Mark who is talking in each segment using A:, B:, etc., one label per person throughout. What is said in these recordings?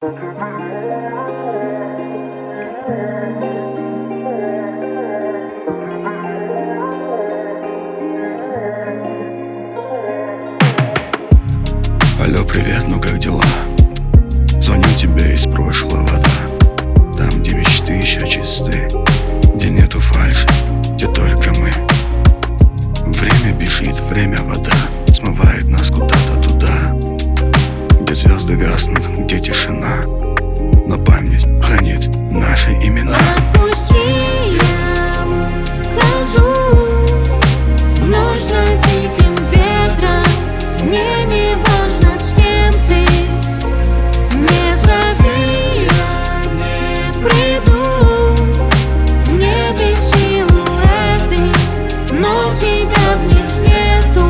A: Алло, привет, ну как дела? Звоню тебе из прошлого, да. Там, где мечты еще чисты, где нету фальши, где только мы. Время бежит, время вода смывает нас куда-то туда, где звезды гаснут, где тишина, но память хранит наши имена.
B: Отпусти, я ухожу в ночь за диким ветром. Мне не важно, с кем ты, не зови, я не приду. В небе силуэты, но тебя в них нету.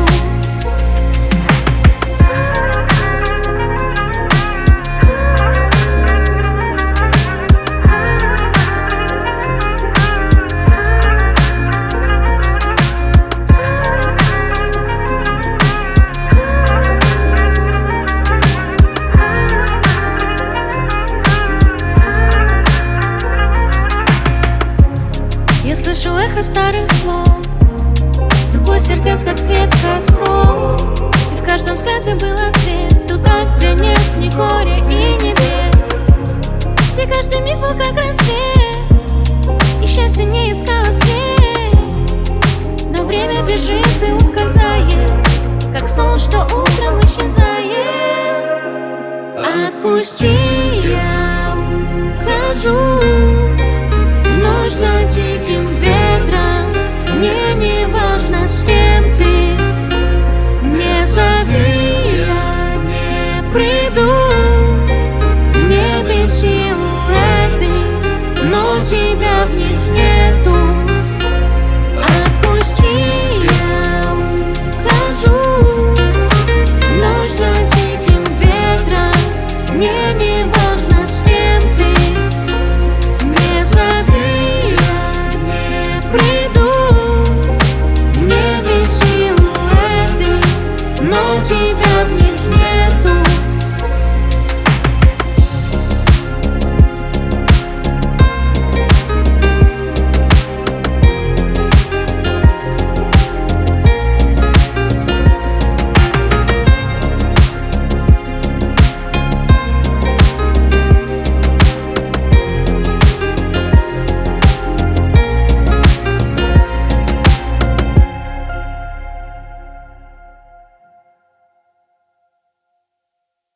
B: Я слышу эхо старых слов, тепло сердец, как свет костров. И в каждом взгляде был ответ туда, где нет ни горя и ни бед, где каждый миг был как рассвет, и счастье не искало след. Но время бежит и ускользает, как сон, что утром исчезает. Отпусти, я ухожу в ночь за диким ветром. Мне не важно, с кем ты, не зови, я не приду. В небе силуэты, но тебя в них нету. Отпусти, я ухожу в ночь за диким ветром. Мне не важно,